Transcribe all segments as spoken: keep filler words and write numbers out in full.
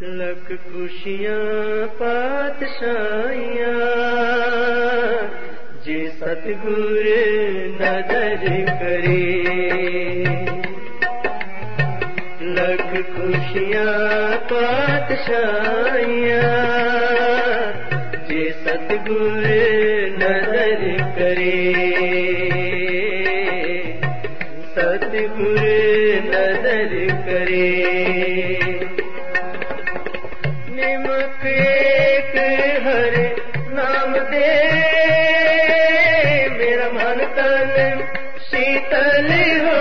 लख खुशियाँ पातशाहियाँ जे सतगुर नजर करे। लख खुशियाँ पातशाहियाँ जे सतगुर नजर करे। सतगुर नजर करे। निमक एक हर नाम दे मेरा मन तन शीतल हो।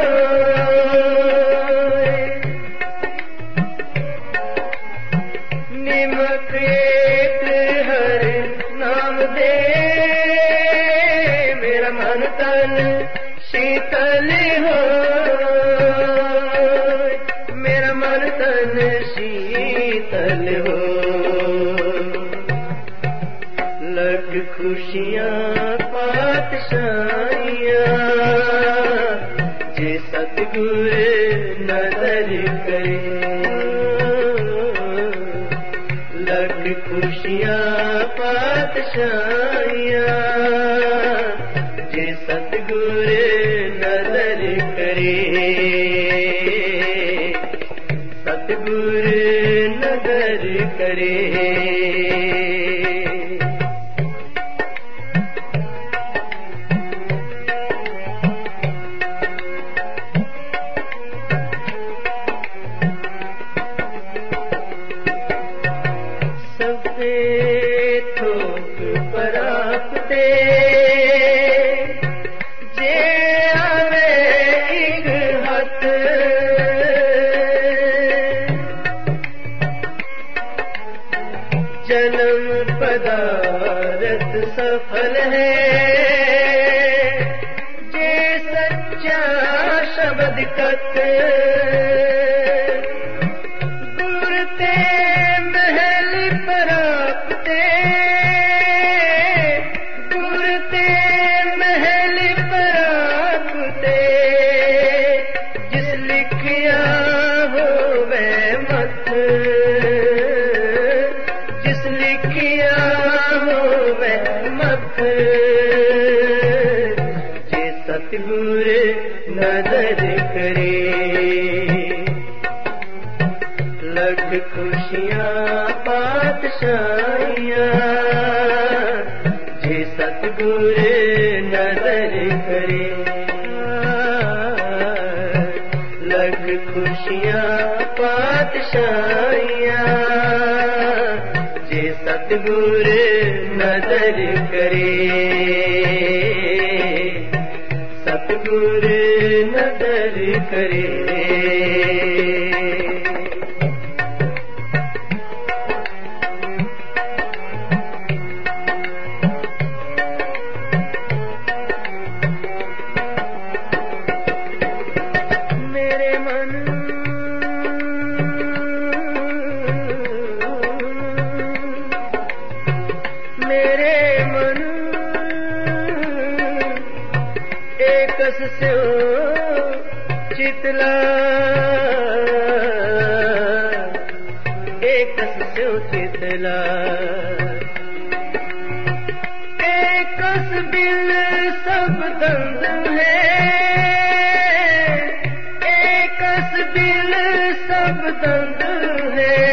निमक एक हर नाम दे मेरा मन तन शीतल हो। मेरा मन तन शीतल हो। लख खुशियाँ पातशाहियाँ जे सतगुर नजर करे। लख खुशियाँ पातशाहियाँ जे सतगुर नजर करे। सतगुर नजर करे। थोक परापते जे आवे एक हथ। जन्म पदारथ सफल है जे सच्चा शब्द कथ। गुरते महल परापते गुरते महल परापते जिस लिखिया हो वह मत। जिस लिखिया हो वह मत। जे सतगुर नजर करे। लख खुशियाँ पातशाहियाँ जे सतगुर नजर करे। लख खुशियाँ पातशाहियाँ जे सतगुर नजर करे। सतगुर नजर करे। मेरे मन एकस से चितला। एकस से चितला। एकस बिल सब दंद है। एकस बिल सब दंद है।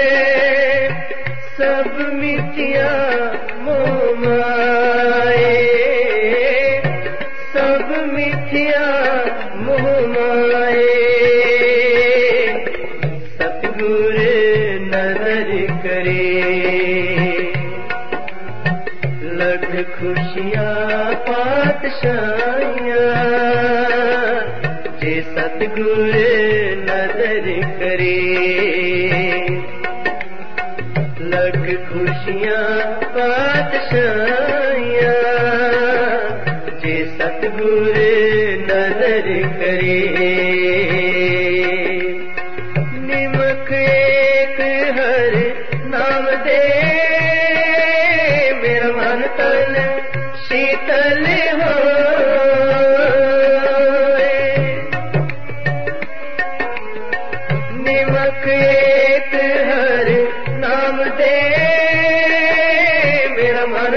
सब मिथिया मोह माए। सब मिथिया मोह माए। सतगुर नजर करे। लख खुशियाँ पातशाहियाँ जे सतगुर नजर करे। लख खुशियाँ पातशाहियाँ जे सतगुर नजर करे। निमक एक हर नाम दे मेरा मन तन शीतल हो। निमक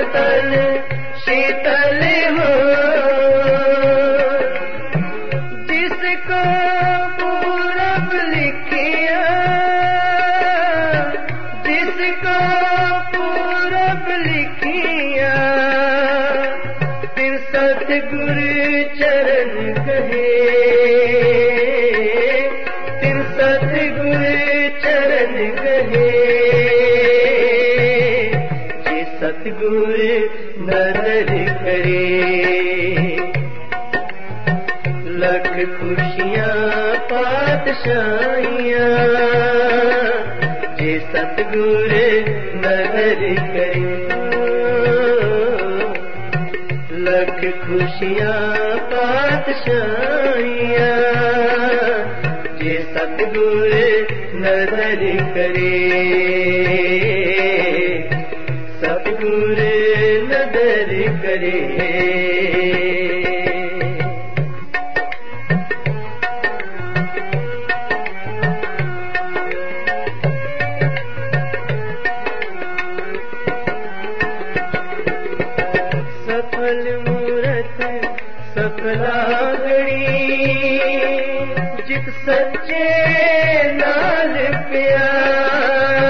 तन शीतल हो, जिसको पूरब लिखिया, जिसको पूरब लिखिया, फिर सतगुरु चरण कहे, फिर सतगुरु चरण कहे, जे सतगुरु नदर करे, लख खुशियां पातशाहियां, जे सतगुरु नदर करे, लख खुशियां पातशाहियां, जे सतगुरु नदर करे, सतगुरु नदर करे। सफल मूरत सफलागणी, जित सच्चे नाल प्यार,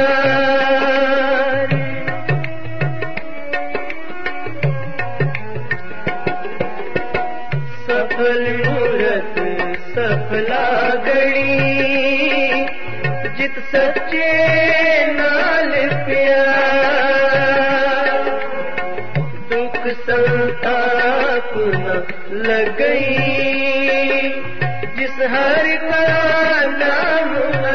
सफल मूरत सफलागणी, जित सच्चे नाल प्यार, दुख संताप न लगई, जिस हर का नाम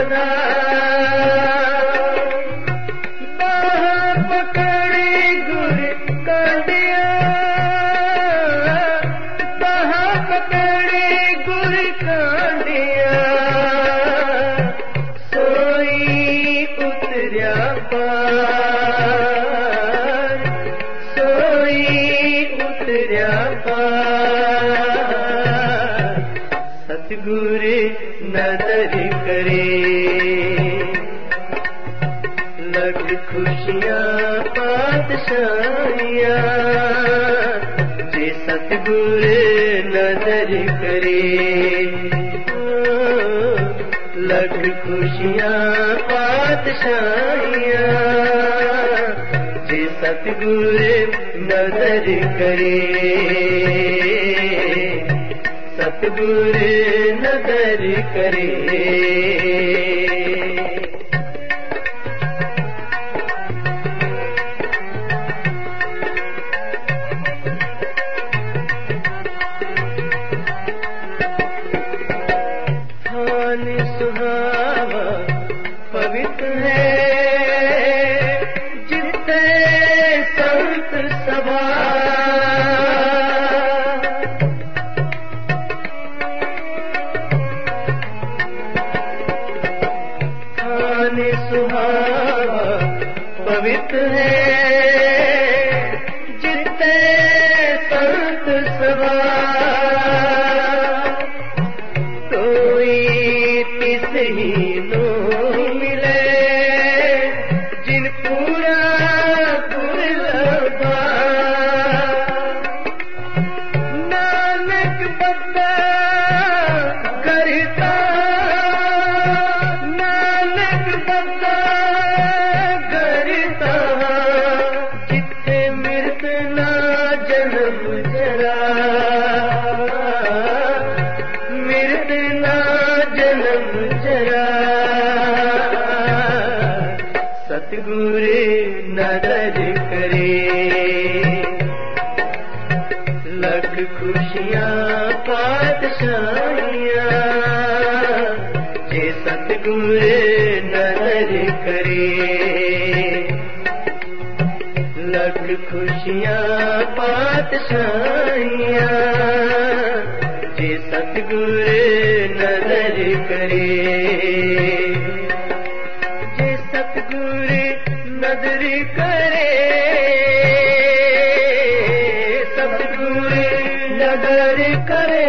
आधार, बाह पकड़े गुर कांडिया, बाह पकड़े गुर कांडिया, सोई उतरिया पार, सोई उतरिया पार, सतगुरु नदर करे, लख खुशियां पातशाहियां, जे सतगुरु नदर करे, लख खुशियां पातशाहियां, जे सतगुरु नदर करे, सतगुरु नदर करे। थान सुहावा पवित्र है, जितने संत सभा, थान सुहावा पवित्र है, जितने संत सभा, ही नो मिले, जिन पूरा पुरलबा, नानक बद्दा करता, नानक बद्दा करता, जिथे मृत ना जन्म जरा, मृत ना जन्म जरा, सतगुरु नदर करे, लख खुशियां पातशाहियां, जे सतगुरु नदर करे, लख खुशियां पातशाहियां, जे सतगुरु नदर करे, जे सतगुरु नदर करे, सतगुरु नदर करे,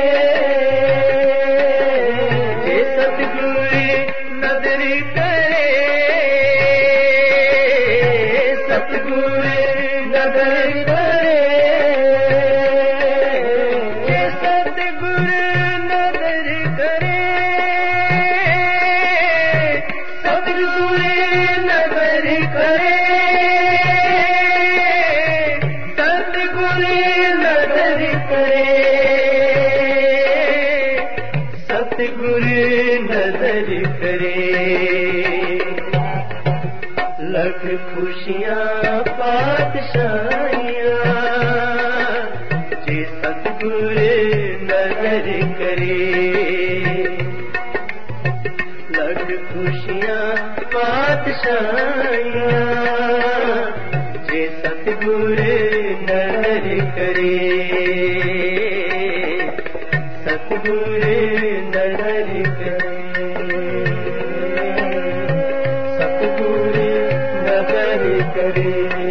जे सतगुरु नदर करे, सतगुरु नदर सतगुरु नजर करे, सतगुरु नजर करे, सतगुरु नजर करे। लख खुशियां पातशाहियां जे सतगुरु नजर करे, लख खुशियां पातशाहियां जे सतगुरु नजर करे, सतगुरु नजर करे, सतगुरु नजर करे।